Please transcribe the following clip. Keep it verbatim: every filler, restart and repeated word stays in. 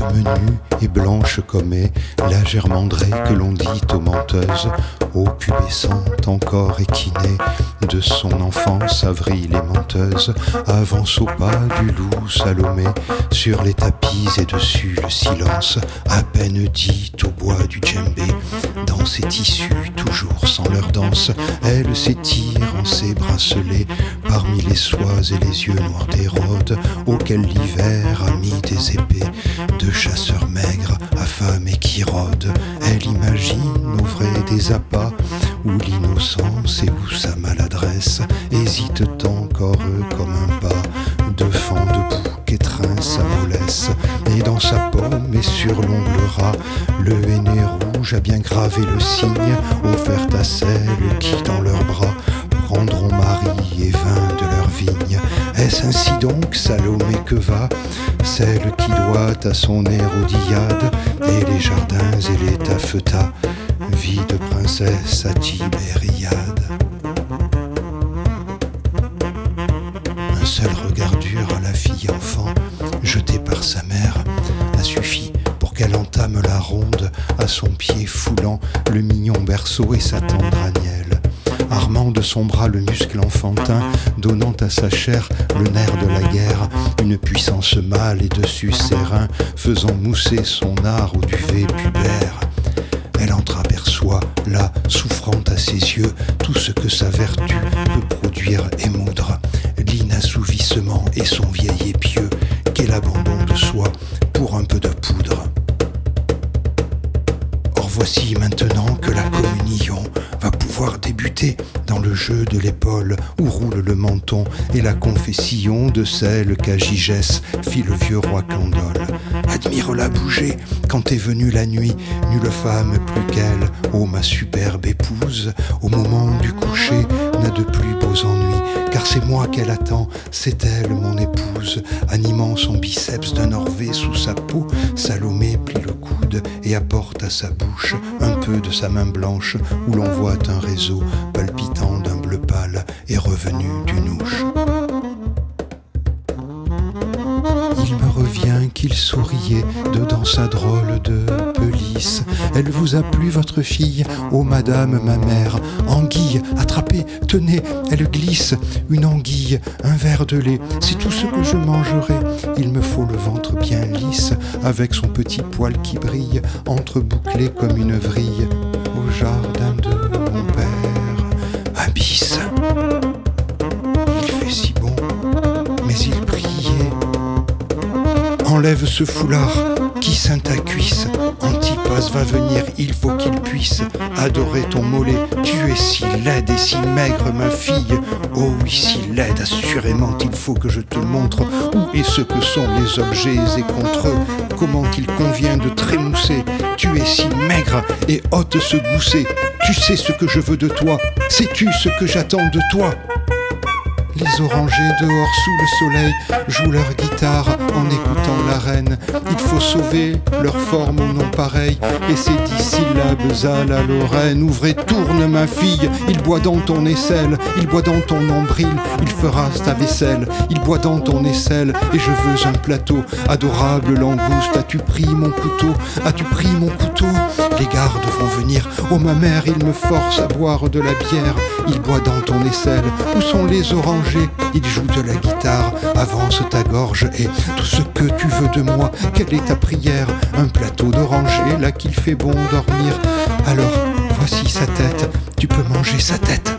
menue et blanche comme est la germandrée que l'on dit aux menteuses, ô pubescente encore équinée de son enfance avril et menteuse, avance au pas du loup Salomé sur les tapis et dessus le silence, à peine dit au bois du djembé, dans ses tissus toujours sans leur danse, elle s'étire en ses bracelets parmi les soies et les yeux noirs d'Hérode, auxquels l'hiver a mis des épées de chasseurs maigres, affamés qui rôdent. Elle imagine au vrai des appâts où l'innocence et où sa maladresse hésitent encore comme un pas de fan debout qu'étreint sa mollesse. Et dans sa pomme et sur l'ongle ras, le henné rouge a bien gravé le signe offert à celles qui dans leurs bras prendront mari et vin de leur vigne. Est-ce ainsi donc, Salomé, que va celle qui doit à son Hérodiade et les jardins et les taffetas, vie de princesse à Tibériade? Un seul regard dur à la fille enfant, jetée par sa mère, a suffi pour qu'elle entame la ronde à son pied foulant le mignon berceau et sa tendre agnelle, armant de son bras le muscle enfantin, donnant à sa chair le nerf de la guerre, une puissance mâle et dessus ses reins, faisant mousser son art au duvet pubère. Elle entreaperçoit, là, souffrant à ses yeux, tout ce que sa vertu peut produire et moudre, l'inassouvissement et son vieil épieu, qu'est l'abandon de soi pour un peu de poudre. Or voici maintenant que la communion va pouvoir débuter dans le jeu de l'épaule où roule le menton et la confession de celle qu'à Gigès fit le vieux roi Candole. Admire-la bouger quand est venue la nuit, nulle femme plus qu'elle, ô ma superbe épouse, au moment du coucher n'a de plus beaux ennuis, car c'est moi qu'elle attend, c'est elle mon épouse. Animant son biceps d'un orvé sous sa peau, Salomé plie le coude et apporte à sa bouche un peu de sa main blanche où l'on voit un réseau palpitant d'un bleu pâle et revenu d'une ouche. Il me revient qu'il souriait dedans sa drôle de pelisse. Elle vous a plu, votre fille? Ô madame, ma mère, anguille, attrapez, tenez, elle glisse. Une anguille, un verre de lait, c'est tout ce que je mangerai. Il me faut le ventre bien lisse, avec son petit poil qui brille, entrebouclé comme une vrille, au jardin de mon père. Abysse. Il fait si bon, mais il priait. Enlève ce foulard qui ceint ta cuisse. Antipas va venir, il faut qu'il puisse adorer ton mollet. Tu es si laide et si maigre, ma fille. Oh oui, si laide, assurément il faut que je te montre où est ce que sont les objets et contre eux, comment il convient de trémousser. Tu es si maigre et ôte ce gousset. Tu sais ce que je veux de toi, sais-tu ce que j'attends de toi? Les orangers dehors sous le soleil jouent leur guitare en écoutant la reine. Il faut sauver leur forme au nom pareil et ces dix syllabes à la Lorraine. Ouvrez, tourne ma fille, il boit dans ton aisselle, il boit dans ton nombril, il fera ta vaisselle, il boit dans ton aisselle et je veux un plateau. Adorable langouste, as-tu pris mon couteau? As-tu pris mon couteau? Les gardes vont venir, oh ma mère, il me force à boire de la bière. Il boit dans ton aisselle, où sont les oranges? Il joue de la guitare, avance ta gorge et tout ce que tu veux de moi, quelle est ta prière? Un plateau d'oranger, là qu'il fait bon dormir. Alors, voici sa tête, tu peux manger sa tête.